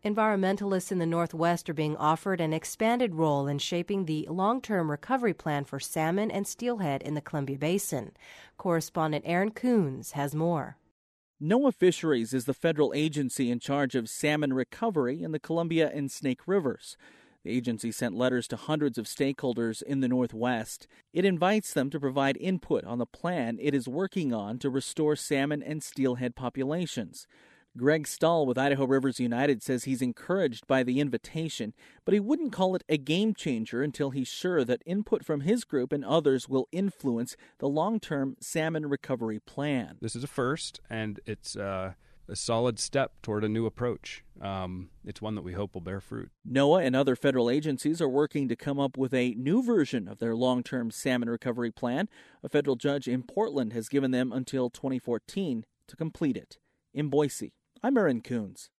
Environmentalists in the Northwest are being offered an expanded role in shaping the long-term recovery plan for salmon and steelhead in the Columbia Basin. Correspondent Aaron Coons has more. NOAA Fisheries is the federal agency in charge of salmon recovery in the Columbia and Snake Rivers. The agency sent letters to hundreds of stakeholders in the Northwest. It invites them to provide input on the plan it is working on to restore salmon and steelhead populations. Greg Stahl with Idaho Rivers United says he's encouraged by the invitation, but he wouldn't call it a game changer until he's sure that input from his group and others will influence the long-term salmon recovery plan. This is a first, and it's a solid step toward a new approach. It's one that we hope will bear fruit. NOAA and other federal agencies are working to come up with a new version of their long-term salmon recovery plan. A federal judge in Portland has given them until 2014 to complete it. In Boise, I'm Aaron Coons.